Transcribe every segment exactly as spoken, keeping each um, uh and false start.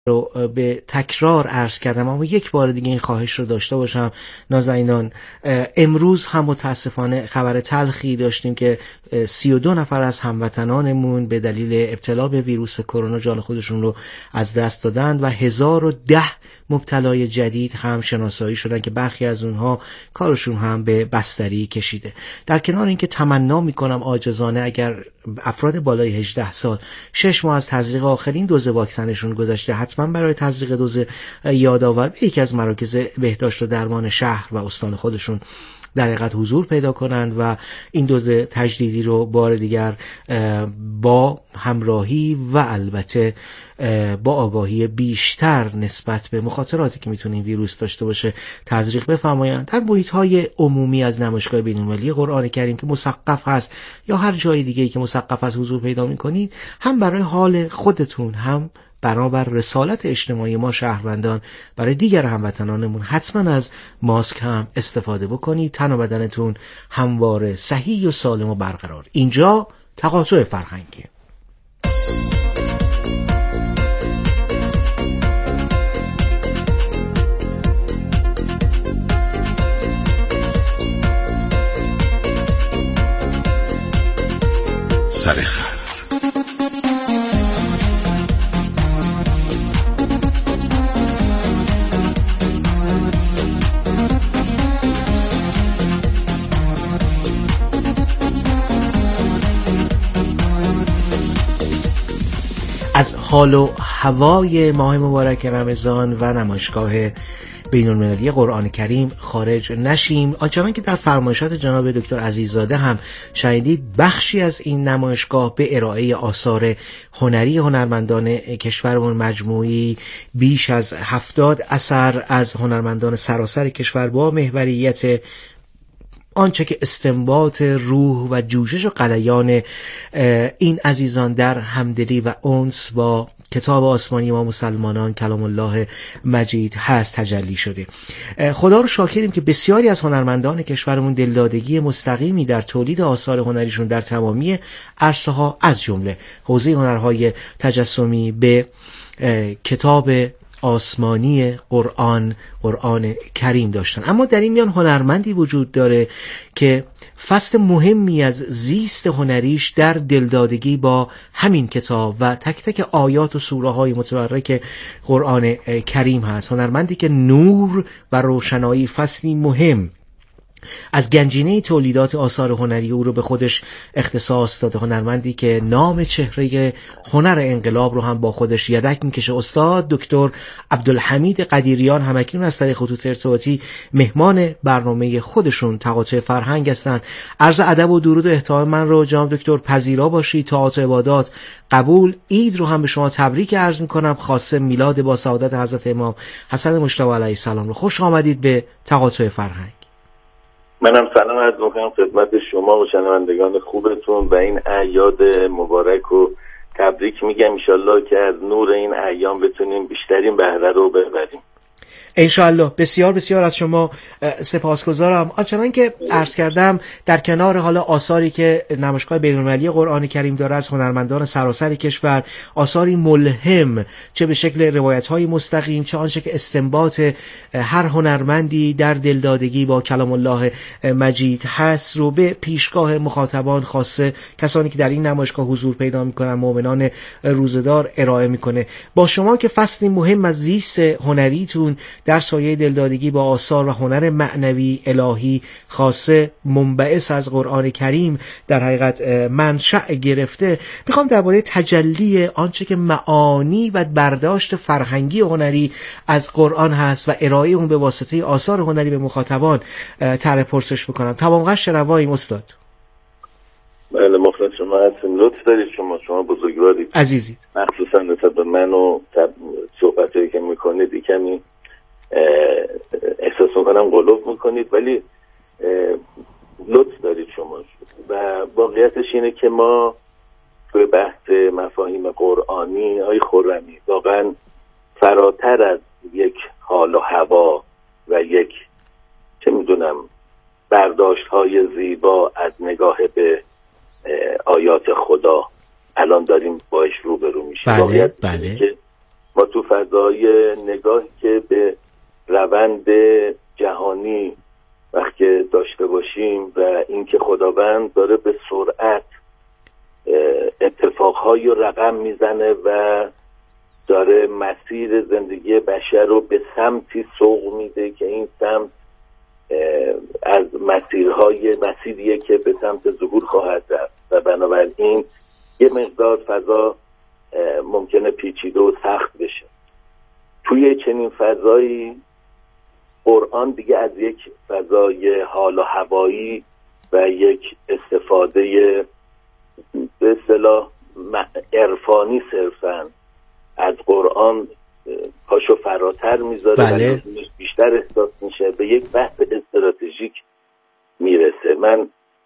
رو به تکرار عرض کردم، اما یک بار دیگه این خواهش رو داشته باشم نازنینان. امروز هم متاسفانه خبر تلخی داشتیم که سی و دو نفر از هموطنانمون به دلیل ابتلا به ویروس کرونا جان خودشون رو از دست دادند و هزار و ده مبتلای جدید هم شناسایی شدن که برخی از اونها کارشون هم به بستری کشیده. در کنار اینکه تمنا میکنم عاجزانه اگر افراد بالای هجده سال شش ماه از تزریق آخرین دوز واکسنشون گذشته، حتما برای تزریق دوز یادآور به یکی از مراکز بهداشت و درمان شهر و استان خودشون در حقیقت حضور پیدا کنند و این دوز تجدیدی رو بار دیگر با همراهی و البته با آگاهی بیشتر نسبت به مخاطراتی که میتونه این ویروس داشته باشه تزریق بفرمایند. در محیط‌های عمومی از نمایشگاه بین‌المللی قرآن کریم که مثقف هست یا هر جای دیگه‌ای که مثقف از حضور پیدا میکنید، هم برای حال خودتون هم بنابر رسالت اجتماعی ما شهروندان برای دیگر هموطنانمون حتما از ماسک هم استفاده بکنید. تن و بدنتون همواره صحیح و سالم و برقرار. اینجا تقاطع فرهنگی. سرخط از حال و هوای ماه مبارک رمضان و نمایشگاه بین‌المللی قرآن کریم خارج نشیم. آنچنان که در فرمایشات جناب دکتر عزیززاده هم شنیدید، بخشی از این نمایشگاه به ارائه آثار هنری هنرمندان کشورمون، مجموعی بیش از هفتاد اثر از هنرمندان سراسر کشور با محوریت آنچه که استنباط روح و جوشش و غلیان این عزیزان در همدلی و انس با کتاب آسمانی ما مسلمانان کلام الله مجید هست تجلی شده. خدا رو شاکریم که بسیاری از هنرمندان کشورمون دلدادگی مستقیمی در تولید آثار هنریشون در تمامی عرصه ها از جمله حوزه هنرهای تجسمی به کتاب آسمانی قرآن قرآن کریم داشتن. اما در این میان هنرمندی وجود داره که فصل مهمی از زیست هنریش در دلدادگی با همین کتاب و تک تک آیات و سوره های متبرک قرآن کریم هست. هنرمندی که نور و روشنایی فصلی مهم از گنجینه تولیدات آثار هنری او رو به خودش اختصاص داده. هنرمندی که نام چهره هنر انقلاب رو هم با خودش یدک میکشه. استاد دکتر عبدالحمید قدیریان همکنون از طریق خطوط ارتباطی مهمان برنامه خودشون تقاطع فرهنگ هستند. عرض ادب و درود و احترام من رو جناب دکتر پذیرا باشید. طاعات و عبادات قبول. عید رو هم به شما تبریک عرض میکنم، خاصه میلاد با سعادت حضرت امام حسن مجتبی علیه السلام رو. خوش آمدید به تقاطع فرهنگ. منم سلام عرض می‌کنم خدمت شما و شنوندگان خوبتون و این اعیاد مبارک رو تبریک میگم. انشالله که از نور این ایام بتونیم بیشترین بهره رو ببریم انشالله. بسیار بسیار از شما سپاسگزارم. آنچنان که عرض کردم، در کنار حالا آثاری که نمایشگاه بین‌المللی قرآن کریم داره از هنرمندان سراسر کشور، آثاری ملهم چه به شکل روایت‌های مستقیم چه آنچه که استنباط هر هنرمندی در دلدادگی با کلام الله مجید هست رو به پیشگاه مخاطبان، خاصه کسانی که در این نمایشگاه حضور پیدا می‌کنن، مؤمنان روزدار ارائه می‌کنه. با شما که فصلی مهم از زیست هنریتون در سایه دلدادگی با آثار و هنر معنوی الهی خاصه منبعث از قرآن کریم در حقیقت منشأ گرفته، میخوام درباره تجلی آنچه که معانی و برداشت فرهنگی هنری از قرآن هست و ارائه اون به واسطه آثار هنری به مخاطبان طرح پرسش بکنم. تمام شنواییم استاد. بله مخلص شما هستیم. لطف دارید شما شما بزرگوارید عزیزید. مخصوصا نسبت به من و صحبتایی که میکنید کمی احساس میکنم غلوف میکنید، ولی لطف دارید شما. و واقعیتش اینه که ما توی بحث مفاهیم قرآنی های خرمی واقعا فراتر از یک حال و هوا و یک چه میدونم برداشت های زیبا از نگاه به آیات خدا الان داریم باش روبرو میشیم. بله بله. که ما تو فضای نگاهی که به روند جهانی وقتی داشته باشیم و اینکه خداوند داره به سرعت اتفاقهایی رقم میزنه و داره مسیر زندگی بشر رو به سمتی سوق میده که این سمت از مسیرهای مسیریه که به سمت ظهور خواهد رفت و بنابراین یه مقدار فضا ممکنه پیچیده و سخت بشه. توی چنین فضایی قرآن دیگه از یک فضای حال و هوایی و یک استفاده به اصطلاح عرفانی صرفاً از قرآن پاشو فراتر میذاره بله. و بیشتر احساس میشه به یک بحث استراتژیک میرسه. من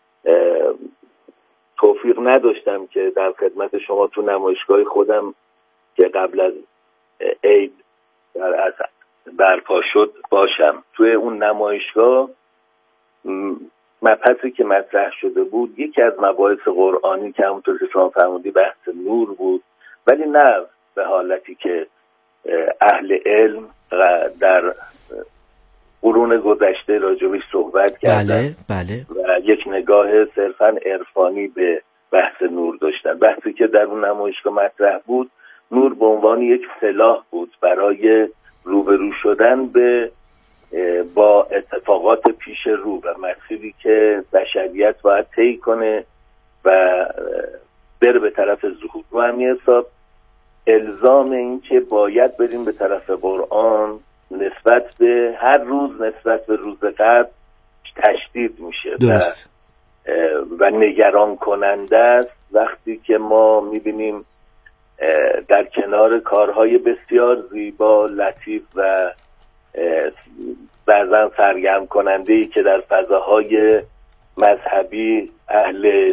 توفیق نداشتم که در خدمت شما تو نمایشگاه خودم که قبل از عید در اصل برپا شد باشم. توی اون نمایشگاه مبحثی که مطرح شده بود یکی از مباحث قرآنی که همونطور که شما فرمودی بحث نور بود، ولی نه به حالتی که اهل علم در قرون گذشته راجبش صحبت کردن. بله بله. و یک نگاه صرفاً عرفانی به بحث نور داشتن. بحثی که در اون نمایشگاه مطرح بود نور به عنوان یک سلاح بود برای روبرو شدن به با اتفاقات پیش رو و مسیری که بشریت باید طی کنه و بره به طرف ظهور. و همین حساب الزام این که باید بریم به طرف قرآن نسبت به هر روز نسبت به روز قبل تشدید میشه درست. و, و نگران کننده است وقتی که ما میبینیم در کنار کارهای بسیار زیبا، لطیف و بعضا سرگرم کننده‌ای که در فضاهای مذهبی اهل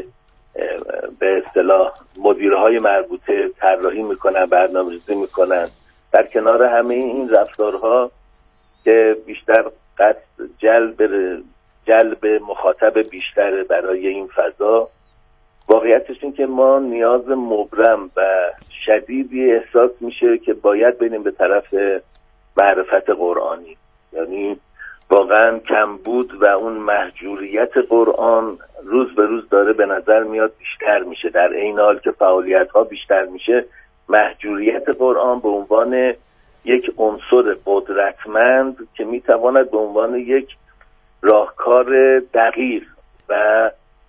به اصطلاح مدیرهای مربوطه طراحی میکنن، برنامه‌ریزی میکنن، در کنار همه این رفتارها که بیشتر قصد جلب جلب مخاطب بیشتر برای این فضا، واقعیتش این که ما نیاز مبرم و شدیدی احساس میشه که باید بریم به طرف معرفت قرآنی. یعنی واقعا کمبود و اون محجوریت قرآن روز به روز داره به نظر میاد بیشتر میشه. در این حال که فعالیت ها بیشتر میشه، محجوریت قرآن به عنوان یک عنصر قدرتمند که میتواند به عنوان یک راهکار دقیق و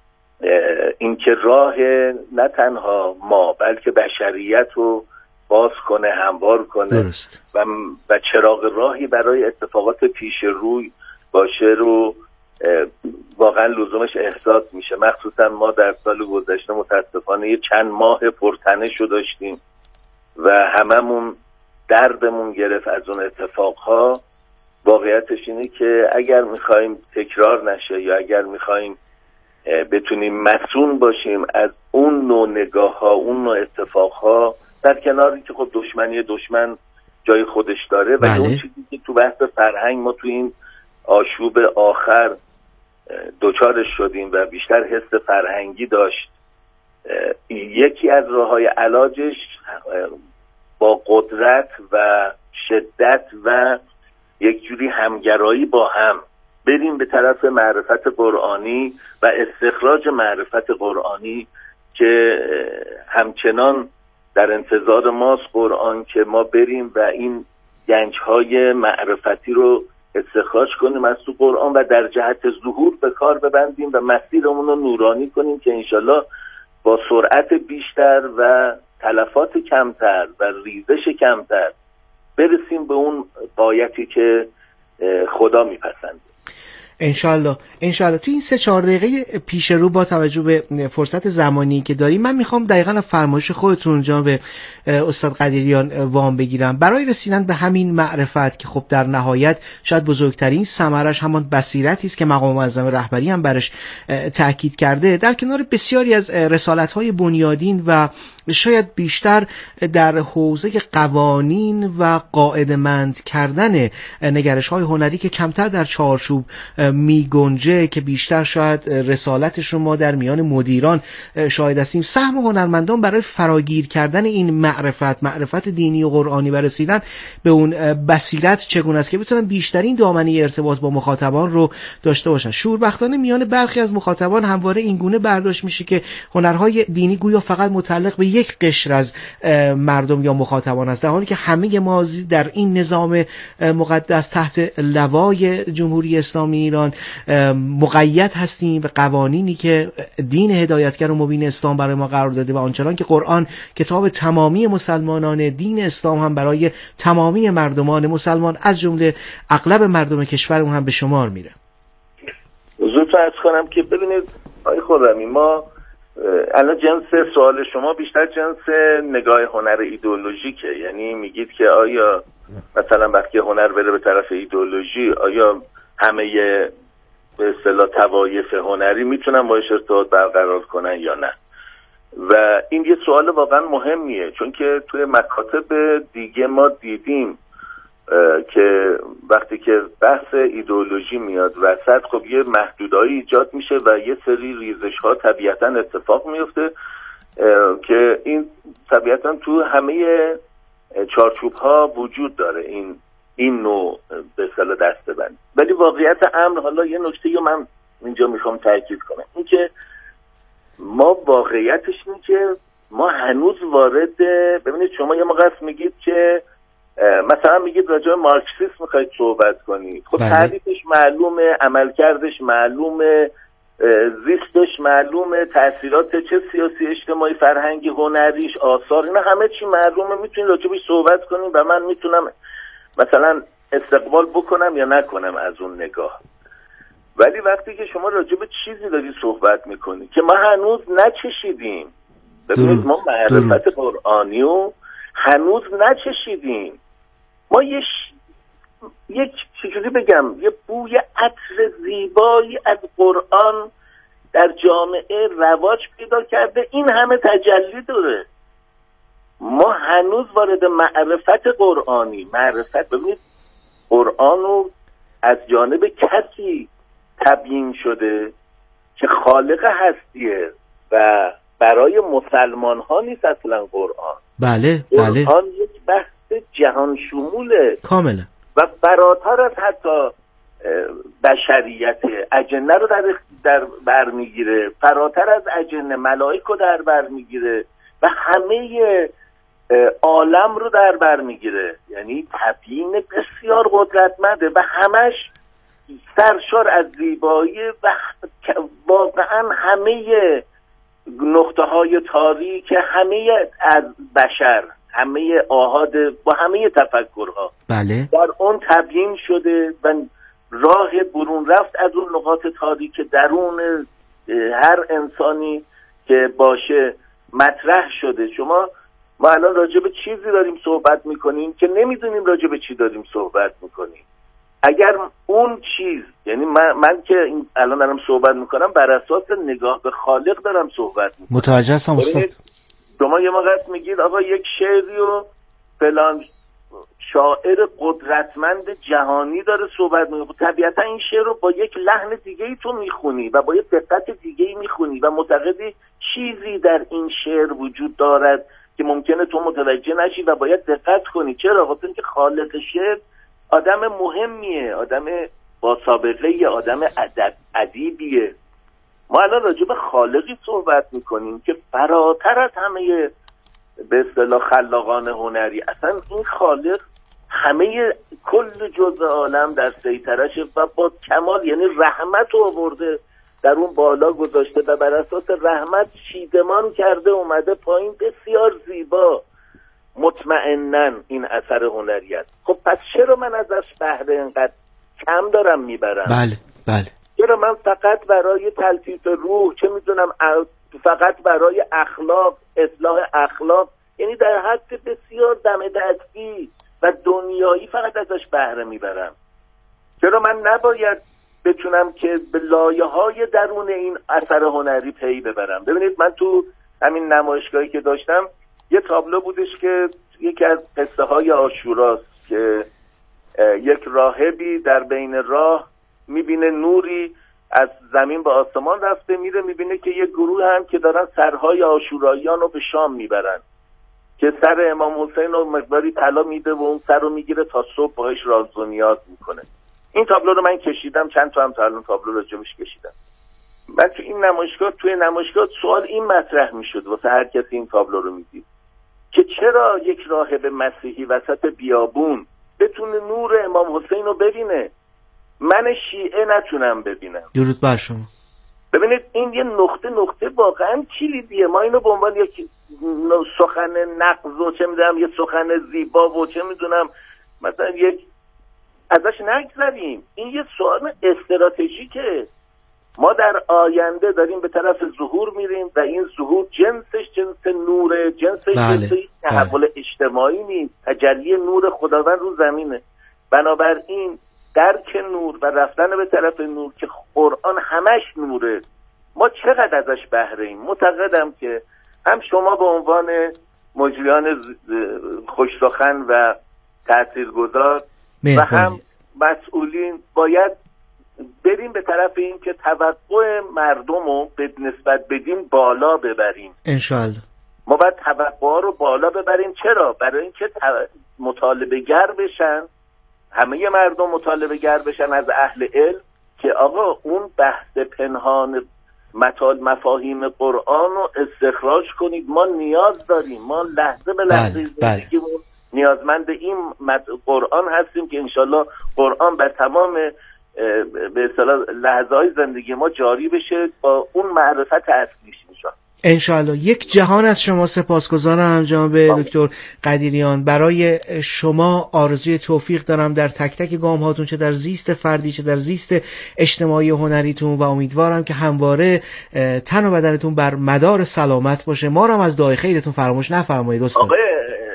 اینکه راه نه تنها ما بلکه بشریت رو باز کنه، هموار کنه درست. و, و چراغ راهی برای اتفاقات پیش روی باشه رو واقعا لزومش احساس میشه. مخصوصا ما در سال گذشته متاسفانه یه چند ماه پرتنش رو داشتیم و هممون دردمون گرفت از اون اتفاقها. واقعیتش اینه که اگر میخوایم تکرار نشه یا اگر میخوایم بتونیم مسئول باشیم از اون نوع نگاه ها، اون نوع اتفاق ها، در کناری که خب دشمنی دشمن جای خودش داره، ولی اون چیزی که تو بحث فرهنگ ما تو این آشوب آخر دوچارش شدیم و بیشتر حس فرهنگی داشت، یکی از راه‌های علاجش با قدرت و شدت و یک جوری همگرایی با هم بریم به طرف معرفت قرآنی و استخراج معرفت قرآنی که همچنان در انتظار ماست قرآن که ما بریم و این گنج‌های معرفتی رو استخراج کنیم از تو قرآن و در جهت ظهور به کار ببندیم و مسیرمون رو نورانی کنیم که انشالله با سرعت بیشتر و تلفات کمتر و ریزش کمتر برسیم به اون غایتی که خدا میپسنده. انشالله انشالله. تو این سه چهار دقیقه پیش رو با توجه به فرصت زمانی که داریم، من میخوام دقیقاً فرمایش خودتون جناب استاد قدیریان وام بگیرم برای رسیدن به همین معرفت که خب در نهایت شاید بزرگترین ثمرش همان بصیرتی است که مقام معظم رهبری هم برش تاکید کرده. در کنار بسیاری از رسالت‌های بنیادین و شاید بیشتر در حوزه قوانین و قاعده‌مند کردن نگرش‌های هنری که کمتر در چارچوب می‌گنجه، که بیشتر شاید رسالتش رو ما در میان مدیران شاهد هستیم. سهم هنرمندان برای فراگیر کردن این معرفت معرفت دینی و قرآنی و رسیدن به اون بصیرت چگونه است که بتونن بیشترین دامنه ارتباط با مخاطبان رو داشته باشن؟ شوربختانه میان برخی از مخاطبان همواره این گونه برداشت میشه که هنرهای دینی گویا فقط متعلق به یک قشر از مردم یا مخاطبان است، در حالی که همه ما در این نظام مقدس تحت لوای جمهوری اسلامی ایران مقید هستیم به قوانینی که دین هدایتگر و مبین اسلام برای ما قرار داده و آنچنان که قرآن کتاب تمامی مسلمانان، دین اسلام هم برای تمامی مردمان مسلمان از جمله اغلب مردم کشورمون هم به شمار میره. زود عرض کنم که ببینید آقای خرمی، ما الان جنس سوال شما بیشتر جنس نگاه هنر ایدئولوژیکه، یعنی میگید که آیا مثلا وقتی هنر بره به طرف ایدئولوژی آیا همه به اصطلاح طوایف هنری میتونن باهاش ارتباط برقرار کنن یا نه. و این یه سوال واقعا مهمیه، چون که توی مکاتب دیگه ما دیدیم که وقتی که بحث ایدئولوژی میاد وسط، خب یه محدودایی ایجاد میشه و یه سری ریزش ها طبیعتا اتفاق میفته که این طبیعتا تو همه چارچوب ها وجود داره، این این نوع به اصطلاح دسته‌بندی. ولی واقعیت امر، حالا یه نکته رو من اینجا میخوام تاکید کنم، این که ما واقعیتش اینه که ما هنوز وارد، ببینید شما یه موقع میگید که مثلا میگید راجع به مارکسیسم میخواید صحبت کنید، خب تعریفش معلومه، عملکردش معلومه، زیستش معلومه، تاثیرات چه سیاسی اجتماعی فرهنگی هنریش، آثار، اینا همه چی معلومه، میتونید راجع بهش صحبت کنید و من میتونم مثلا استقبال بکنم یا نکنم از اون نگاه. ولی وقتی که شما راجع به چیزی داری صحبت میکنید که ما هنوز نچشیدیم، ببینید ما معرفت قرآنی و هنوز نچشیدیم، ما یه ش... یک چجوری بگم یه بوی عطر زیبایی از قرآن در جامعه رواج پیدا کرده، این همه تجلی داره، ما هنوز وارد معرفت قرآنی معرفت ببینید قرآن رو از جانب کسی تبیین شده که خالق هستیه و برای مسلمان ها نیست اصلا قرآن. بله بله، قرآن یک بحث جهان شموله کاملا و فراتر از حتی بشریت، اجنه رو در, در بر میگیره، فراتر از اجنه ملائک رو در بر میگیره و همه عالم رو در بر میگیره، یعنی تبیین بسیار قدرتمنده و همش سرشار از زیبایی و واقعا همه نقطه های تاریک همه از بشر، همه آحاد و همه تفکرها بله در اون تبیین شده و راه برون رفت از اون نقاط تاریک درون هر انسانی که باشه مطرح شده. شما ما الان راجع به چیزی داریم صحبت میکنیم که نمیدونیم راجع به چی داریم صحبت میکنیم. اگر اون چیز، یعنی من, من که الان دارم صحبت میکنم بر اساس نگاه به خالق دارم صحبت میکنم. متوجه هستم استاد. شما یه موقع میگید آقا یک شعری و فلان شاعر قدرتمند جهانی داره صحبت میکنه، طبیعتا این شعر رو با یک لحن دیگه ای تو میخونی و با یک دقت دیگه ای میخونی و معتقدی چیزی در این شعر وجود دارد که ممکنه تو متوجه نشی و باید دقت کنی. چرا؟ خاطر اینکه خالق شعر آدم مهمیه، آدم با سابقه، آدم ادب ادیبیه. ما الان راجع به خالقی صحبت میکنیم که فراتر از همه به اصطلاح خلاقان هنری، اصلا این خالق همه کل جزء عالم در سیطرشه و با کمال، یعنی رحمت رو آورده در اون بالا گذاشته و بر اساس رحمت چیدمان کرده اومده پایین، بسیار زیبا. مطمئناً این اثر هنری است. خب پس چرا من ازش بهره اینقدر کم دارم میبرم؟ بله بله. چرا من فقط برای تلطیف روح، چه میدونم فقط برای اخلاق، اصلاح اخلاق، یعنی در حد بسیار دم دستی و دنیایی فقط ازش بهره میبرم؟ چرا من نباید بتونم که به لایه‌های درون این اثر هنری پی ببرم؟ ببینید من تو همین نمایشگاهی که داشتم یه تابلو بودش که یکی از قصه های عاشوراست که یک راهبی در بین راه میبینه نوری از زمین به آسمان رفته میره، میبینه که یک گروه هم که دارن سرهای عاشوراییان رو به شام میبرن که سر امام حسین رو مقداری طلا میده و اون سر رو میگیره تا صبح باهاش راز و نیاز میکنه. این تابلو رو من کشیدم، چند تا هم تا الان تابلو راجبش کشیدم. من تو این نمایشگاه توی نمایشگاه سوال این مطرح میشد واسه هر کسی این تابلو رو میدید که چرا یک راهب مسیحی وسط بیابون بتونه نور امام حسین رو ببینه، من شیعه نتونم ببینم. درود بر شما. ببینید این یه نقطه نقطه واقعا کلیدیه. ما اینو به عنوان یک سخن نقض و چه میدونم یه سخن زیبا و چه میدونم مثلا یک ازش نگذریم. این یه سوال استراتژیکه. ما در آینده داریم به طرف ظهور میریم و این ظهور جنسش جنس نوره، جنسش بله. جنس تحول اجتماعی نیست، تجلی نور خداوند رو زمینه. بنابراین درک نور و رفتن به طرف نور که قرآن همش نوره، ما چقدر ازش بهره ایم. معتقدم که هم شما به عنوان مجریان خوش‌سخن و تاثیرگذار و هم مسئولین باید بریم به طرف این که توقع مردم رو به نسبت بدیم بالا ببریم. انشالله ما باید توقع رو بالا ببریم. چرا؟ برای اینکه مطالبه گر بشن، همه مردم مطالبه گر بشن از اهل علم که آقا اون بحث پنهان مطال مفاهیم قرآن رو استخراج کنید. ما نیاز داریم، ما لحظه به لحظه بله، زندگیمون بله. نیازمند این قرآن هستیم که انشالله قرآن بر تمام به اصطلاح لحظه های زندگی ما جاری بشه با اون معرفت اصلیش میشه. انشالله. یک جهان از شما سپاسگزارم جناب دکتر قدیریان. برای شما آرزوی توفیق دارم در تک تک گام هاتون، چه در زیست فردی چه در زیست اجتماعی و هنریتون، و امیدوارم که همواره تن و بدنتون بر مدار سلامت باشه. ما رو هم از دعای خیرتون فراموش نفرمایید استاد. آقای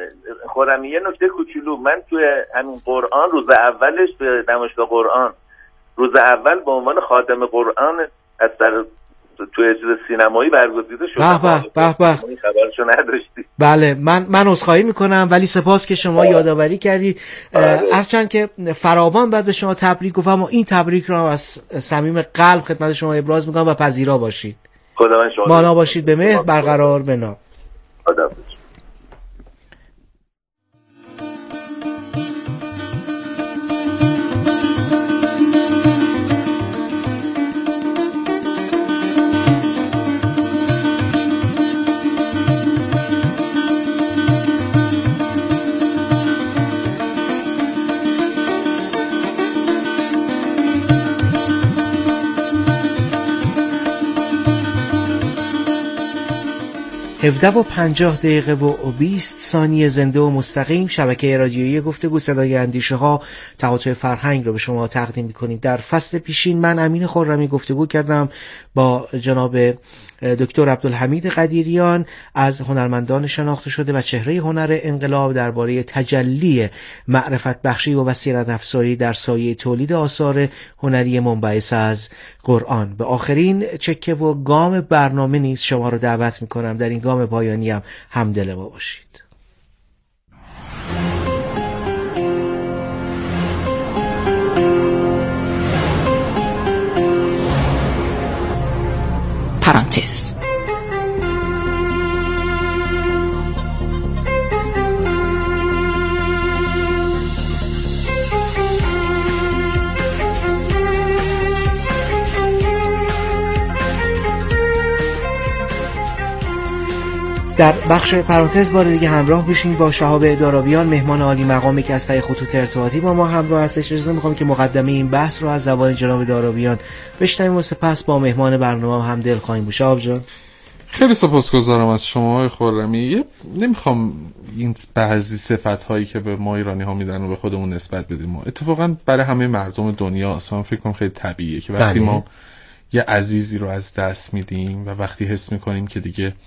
خرمی یه نکته کوچولو، من توی همین قرآن روز اولش به نمایشگاه قرآن روز اول به عنوان خادم قرآن از در توی چیز سینمایی برگزیده شد. به به به به. این خبرشو نداشتی؟ بله من من عذرخواهی میکنم، ولی سپاس که شما آه. یادآوری کردی. هرچند که فراوان بعد به شما تبریک گفتم، این تبریک رو از صمیم قلب خدمت شما ابراز میکنم و پذیرا باشید. خداوند شما مانا باشید، به مهر برقرار بنا. خدا هفده و پنجاه دقیقه و بیست ثانیه زنده و مستقیم شبکه رادیویی گفتگو صدای اندیشه ها تقاطع فرهنگ رو به شما تقدیم می‌کنیم. در فصل پیشین من امین خرمی گفتگو کردم با جناب دکتر عبدالحمید قدیریان از هنرمندان شناخته شده و چهره هنر انقلاب درباره تجلی معرفت بخشی و بصیرت افزایی در سایه تولید آثار هنری منبعث از قرآن. به آخرین چکه و گام برنامه نیز شما رو دعوت میکنم در این گام پایانی هم همدل ما باشید. پرانتز در بخش پرانتز بار دیگه همراه بشین با شهاب دارابیان، مهمان عالی مقامی که از طریق خطوط ارتباطی با ما همراه هستش. اجازه میخوام که مقدمه این بحث رو از زبان جناب دارابیان بشنویم و سپس با مهمان برنامه هم دل خواهیم بود. شهاب جان خیلی سپاسگزارم از شما آقای خرمی. نمیخوام این بعضی صفت‌هایی که به ما ایرانی ها میدن و به خودمون نسبت بدیم. ما اتفاقا برای همه مردم دنیا است. من فکر کنم خیلی طبیعیه که وقتی ما یه عزیزی رو از دست میدیم و وقتی حس میکنیم که دیگه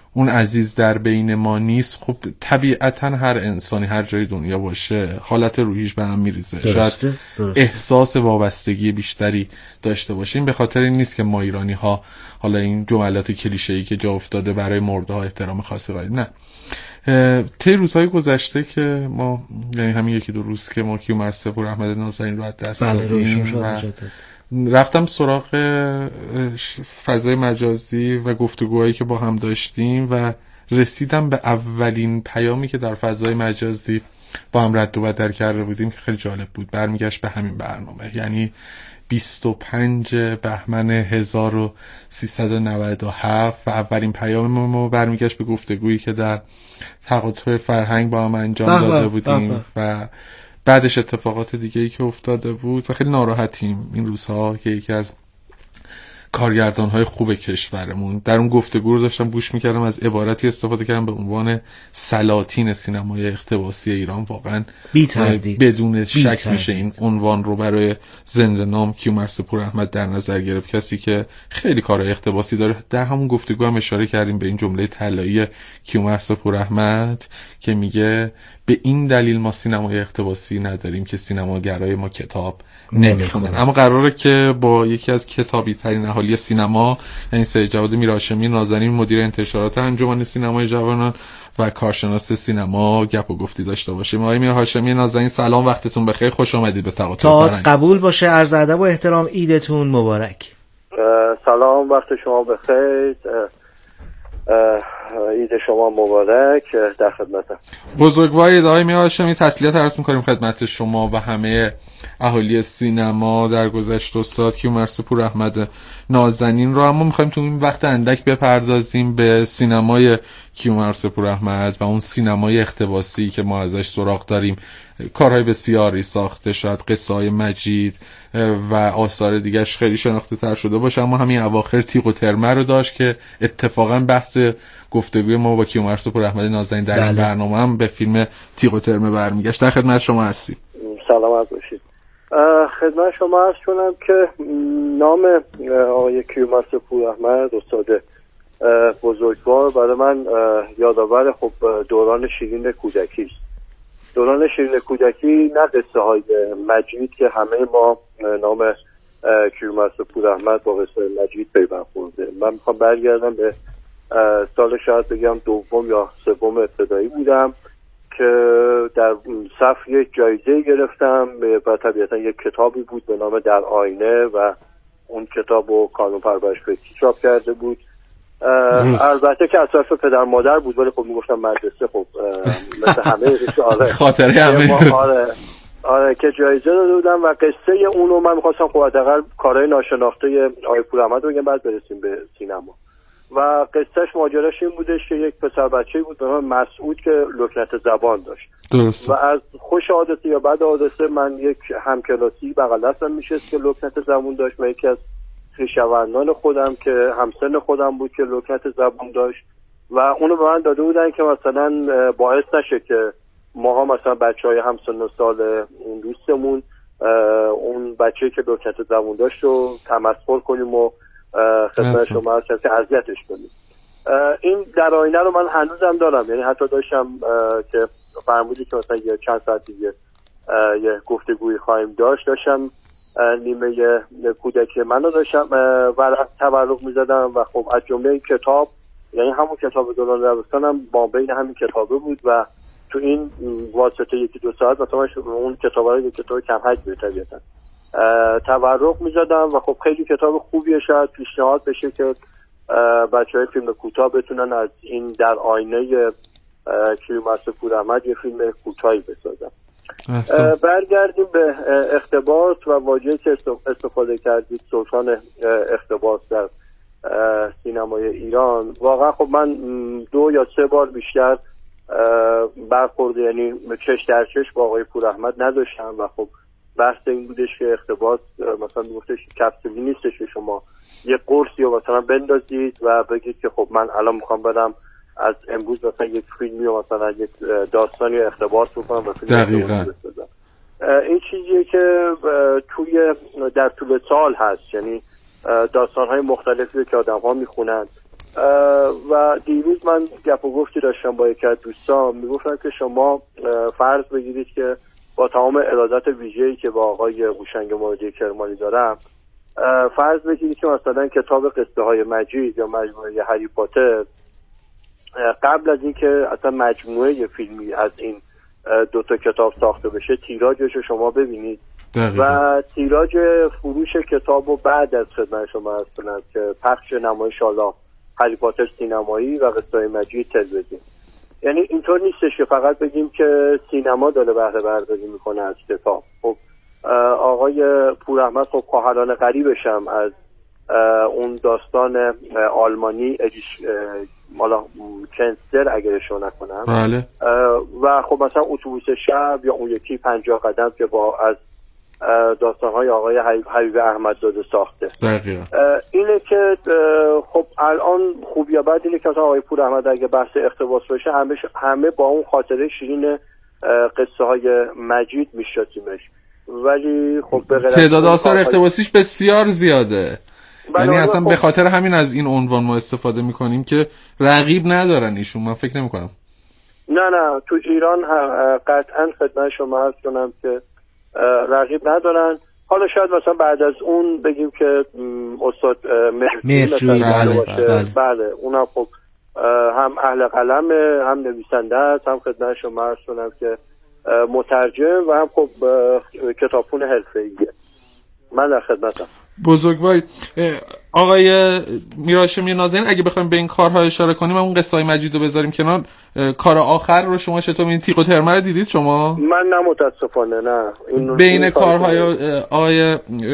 اون عزیز در بین ما نیست، خب طبیعتا هر انسانی هر جای دنیا باشه حالت روحیش به هم میریزه، شاید درسته. احساس وابستگی بیشتری داشته باشه. این به خاطر این نیست که ما ایرانی ها حالا این جملات کلیشه‌ای که جا افتاده برای مرده ها احترام خاصی قائلیم، نه. طی روزهای گذشته که ما یعنی همین یکی دو روز که ما کیومرث پوراحمد نازنین رو از دست دادیم و رفتم سراغ فضای مجازی و گفتگوهایی که با هم داشتیم و رسیدم به اولین پیامی که در فضای مجازی با هم رد و بدل کرده بودیم که خیلی جالب بود. برمیگشت به همین برنامه، یعنی بیست و پنج بهمن هزار و سیصد و نود و هفت و اولین پیام ما برمیگشت به گفتگویی که در تقاطع فرهنگ با هم انجام داده بودیم و بعدش اتفاقات دیگه‌ای که افتاده بود و خیلی ناراحتیم این روزها که یکی از کارگردان‌های خوب کشورمون، در اون گفتگو رو داشتم گوش می‌کردم، از عبارتی استفاده کردم به عنوان سلاطین سینمای اقتباسی ایران. واقعا بدون شک میشه این عنوان رو برای زنده نام کیومرث پوراحمد در نظر گرفت، کسی که خیلی کارهای اقتباسی داره. در همون گفتگو هم اشاره کردیم به این جمله طلایی کیومرث پوراحمد که میگه به این دلیل ما سینمای اقتباسی نداریم که سینماگرای ما کتاب نمیخونن. اما قراره که با یکی از کتابی ترین اهالی سینما، یعنی سید جواد میرهاشمی نازنین، مدیر انتشارات انجمن سینمای جوانان و کارشناس سینما، گپ و گفتی داشته باشیم. آقای میرهاشمی نازنین سلام، وقتتون بخیر، خوش آمدید به تقاطع فرهنگ. قبول باشه، عرض ادب و احترام، عیدتون مبارک. سلام، وقت شما بخیر، عید شما مبارک، در خدمتم. بزرگوارید آقای میرهاشمی، تسلیت عرض می‌کنیم خدمت شما و همه اهالی سینما در گذشت استاد کیومرث پوراحمد نازنین رو. اما می‌خوایم تو این وقت اندک بپردازیم به سینمای کیومرث پوراحمد و اون سینمای اقتباسی که ما ازش سراغ داریم. کارهای بسیاری ساخته، شاید قصه های مجید و آثار دیگرش خیلی شناخته تر شده باشه، اما همین اواخر تیغ و ترمه رو داشت که اتفاقا بحث گفتگوی ما با کیومرث پوراحمد نازنین در این برنامه هم به فیلم تیغ و ترمه برمیگشت. در خدمت شما هستیم. سلامت باشید. خدمت شما عرض کنم که نام آقای کیومرث پوراحمد استاد بزرگوار برای من یادآور خب دوران شیرین کودکی است. دوران شیرین کودکی، نه قصه های مجید که همه ما نام کیومرث پوراحمد با قصه مجید پیوند خورده. من میخوام برگردم به سال شاید بگم دوم یا سوم ابتدایی بودم که در صف یک جایزه گرفتم و طبیعتا یک کتابی بود به نام در آینه و اون کتاب رو کانون پرورش فکری چاپ کرده بود. البته که اصلا پدر مادر بود، ولی خب میگفتم مدرسه، خب مثل همه آره خاطره همه آره آره که جایزه داده بودم و قصه اونو من میخواستم خب حداقل کارهای ناشناخته آقای پوراحمد رو بگم، بعد برسیم به سینما. و قصهش ماجراش این بودش که یک پسر بچه‌ای بود به نام مسعود که لکنت زبان داشت. درست. و از خوش عادتی یا بد عادته من یک همکلاسی بغل دستم میشست که لکنت زبان داشت و یکی از خویشاوندان خودم که همسن خودم بود که لکنت زبان داشت و اونو به من داده بودن که مثلا باعث نشه که ماها مثلا بچهای همسن و سال اون دوستمون اون بچه‌ای که لکنت زبان داشت رو تمسخر کنیم و خدمت شما هستم که اذیتش کنیم. این در آینه رو من هنوزم دارم، یعنی حتی داشتم که فرمودی که مثلا یه چند ساعت دیگه یه گفتگویی خواهیم داشت، داشتم نیمه کودکی منو داشتم ورق تورق میزدم و خب از جمله این کتاب، یعنی همون کتاب دوران دبستانم با بین همین کتابه بود و تو این واسطه یکی دو ساعت مثلا اون کتابا رو کتاب کم حجمه طبیعتا تورق میزدم و خب خیلی کتاب خوبیه. شاید پیشنهاد بشه که بچهای فیلم کوتاه بتونن از این در آینه کیومرث پوراحمد یه فیلم کوتاهی بسازن. برگردیم به اقتباس و واژه‌ای که استفاده کردید، سلطان اقتباس در سینمای ایران. واقعا خب من دو یا سه بار بیشتر برخورد، یعنی چش در چش با آقای پوراحمد نداشتم و خب بحث این بودش که اقتباس مثلا میگفتش کپسولی نیستش که شما یه قرصی رو مثلا بندازید و بگید که خب من الان میخوام برم از امروز مثلا یک فیلمی و مثلا یک داستانی رو اقتباس بکنم و فیلم دقیقاً این چیزیه که توی در طول سال هست، یعنی داستان‌های مختلفی که آدم‌ها میخونن و دیروز من گپ و گفتی داشتم با یکی از دوستان، میگفتن که شما فرض بگیرید که با تمام ارادت ویژه‌ای که با آقای هوشنگ مرادی کرمانی دارم، فرض بگیرید که مثلا کتاب قصه های مجید یا مجموعه هری پاتر قبل از اینکه اصلا مجموعه فیلمی از این دو تا کتاب ساخته بشه تیراژش رو شما ببینید دقیقا. و تیراژ فروش کتاب رو بعد از خدمت شما عرض کنم که پخش نمایش حالا هری پاتر سینمایی و قصه های مجید تلویزیون، یعنی اینطور نیستش که فقط بگیم که سینما داره بهره برداری میکنه از کتاب. خب آقای پوراحمد خب خواهران قریبش هم از اون داستان آلمانی ادیش مالا کنسلر اگر اشتباه نکنم بله. و خب مثلا اتوبوس شب یا اون یکی پنجاه قدم که با از داستان‌های آقای حبیب احمدزاده ساخته. دقیقاً. اینه که خب الان خوب یا بد اینه که مثلا آقای پوراحمد اگه بحث اقتباس بشه همه همه با اون خاطره شیرین قصه های مجید میشناسیمش، ولی خب به غیر تعداد آثار اقتباسیش بسیار زیاده. یعنی اصلا به خاطر همین از این عنوان ما استفاده میکنیم که رقیب ندارن ایشون. من فکر نمیکنم. نه نه تو ایران قطعا خدمت شما عرض کنم که رقیب ندارن. حالا شاید مثلا بعد از اون بگیم که استاد مهرجویی بله بله. بله اونم خب هم اهل قلمه، هم نویسنده است، هم خدمت شما عرض کنم که مترجم و هم خب کتابخون حرفه‌ایه. من در خدمتم. بزرگوار آقای میرهاشمی نازنین، اگه بخوایم به این کارها اشاره کنیم اون قصه های مجید رو بذاریم کنار، کار آخر رو شما چطور می‌بینید؟ تیغ و ترمه رو دیدید شما؟ من نه متاسفانه نه. این بین این کارهای آقای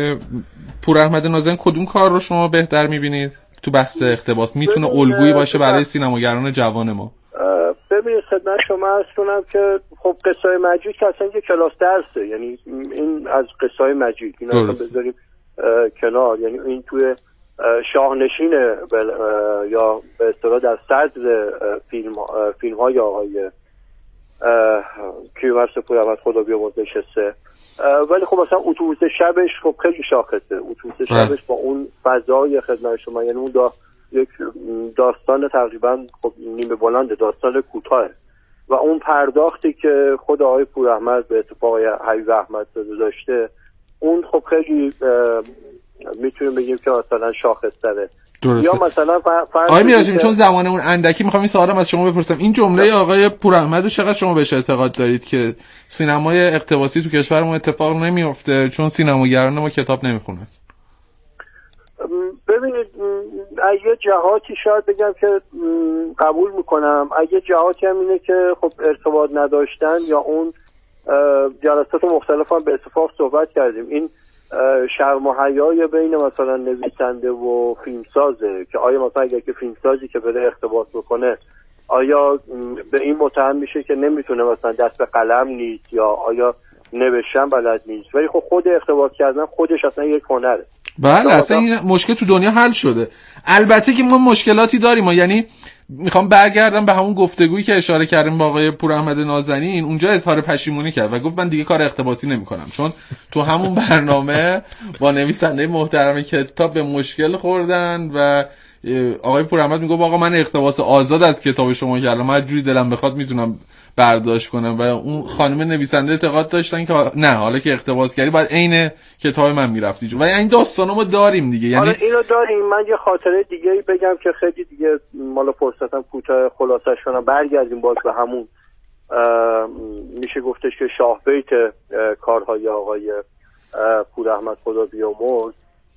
پوراحمد نازنین کدوم کار رو شما بهتر می‌بینید تو بحث اقتباس میتونه الگویی باشه برای سینماگران جوان ما؟ ببینید خدمت شما عرض کنم که خب قصه های مجید که اصلا یه کلاس درسه، یعنی این از قصه های مجید این اصلا بذاریم کنار، یعنی این توی شاهنشین یا به اصطلاح در صدر فیلم فیلم های آقای کیومرث پوراحمد خدا بیامرز نشسته، ولی خب مثلا اتوبوس شبش خب خیلی شاخصه. اتوبوس شبش با اون فضای خدمت شما، یعنی اون دا یک داستان تقریبا خب نیمه بلند، داستان کوتاه و اون پرداختی که خود آقای پوراحمد به اتفاق حبیب احمدزاده داشته اون خب خیلی میتونیم بگیم که مثلا شاخص تره. یا مثلا آقای میرهاشمی چون زمانمون اندکی میخوام این سوالم از شما بپرسم، این جمله آقای پوراحمد رو چقدر شما بهش اعتقاد دارید که سینمای اقتباسی تو کشورمون اتفاق نمیفته چون سینماگران ما کتاب نمیخونن؟ ببینید از یه جهاتی شاید بگم که قبول میکنم، از یه جهاتی هم اینه که خب ارتباط نداشتن یا اون جلسات مختلف هم به اتفاق صحبت کردیم، این شرم و حیای بین مثلا نویسنده و فیلمسازه که آیا مثلا اگر که فیلمسازی که بره اقتباس بکنه آیا به این متهم میشه که نمیتونه مثلا دست به قلم نیست یا آیا نوشتن بلد نیست، ولی خب خود اقتباس کردن خودش اصلا یک هنره. بله اصلا این مشکل تو دنیا حل شده. البته که ما مشکلاتی داریم، یعنی میخوام برگردم به همون گفتگویی که اشاره کردیم با آقای پوراحمد نازنین، اونجا اظهار پشیمونی کرد و گفت من دیگه کار اقتباسی نمیکنم، چون تو همون برنامه با نویسنده محترم کتاب به مشکل خوردن و آقای پوراحمد میگه آقا من اقتباس آزاد از کتاب شما کردم، من جوری دلم بخواد میتونم برداشت کنم و اون خانم نویسنده اعتقاد داشتن که نه حالا که اقتباس کردی باید عین کتاب من میرفتی و این داستانو ما داریم دیگه. یعنی آره اینو داریم. من یه خاطره دیگه بگم که خیلی دیگه مالا فرصتم کوتاه خلاصش کنم، برگردیم باز به همون میشه گفتش که شاه بیت کارهای آقای پوراحمد خدا بیامرز.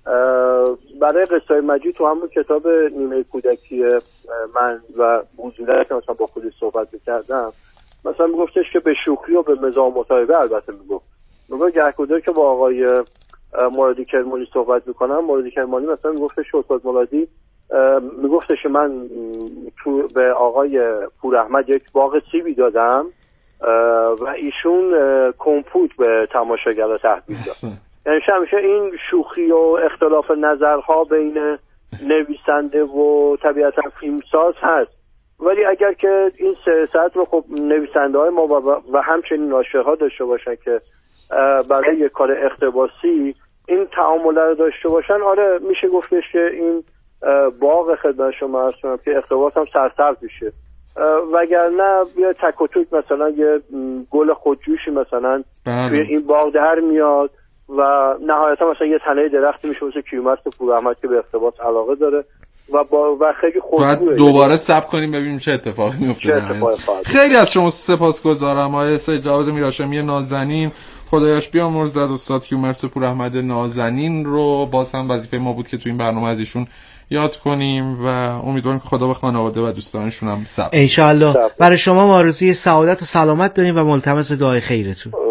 برای قصه مجید تو همون کتاب نیمه کودکی من و بوزوله که مثلا با خودش صحبت کردم، مثلا میگفتش که به شوخی و به مزاح مصاحبه البته میگفت میگفت گهگدار که با آقای مرادی کرمانی صحبت میکنم، مرادی کرمانی مثلا میگفتش که استاد مرادی میگفتش که من تو به آقای پوراحمد یک باغ سیبی دادم و ایشون کمپوت به تماشاگرها تحویل داد. یعنی همیشه این شوخی و اختلاف نظرها بین نویسنده و طبیعتا فیلمساز هست، ولی اگر که این سه ساعت رو خب نویسنده های ما و همچنین ناشرها داشته باشن که برای یک کار اقتباسی این تعامل رو داشته باشن، آره میشه گفتش که این باغ خدمت شما عرض کنم که اقتباس هم سرسبز میشه، وگرنه بیا تک و توک مثلا یه گل خودجوشی مثلا بله. توی این باغ در میاد و نهایتا مثلا یه تنه درختی میشه مثل کیومرث پوراحمد که به اقتباس علاقه داره و با و خیلی خوشبوه. باید دوباره صبر کنیم ببینیم چه اتفاقی میفته. خیلی از شما سپاسگزارم آقای سید جواد میرهاشمی نازنین. خدایش بیامرزد استاد کیومرث پوراحمد نازنین رو باز هم وظیفه ما بود که تو این برنامه از ایشون یاد کنیم و امیدوارم که خدا به خانواده و دوستانشون هم صبر ان شاء الله. برای شما آرزوی سعادت و سلامت داریم و ملتمس دعای خیرتون.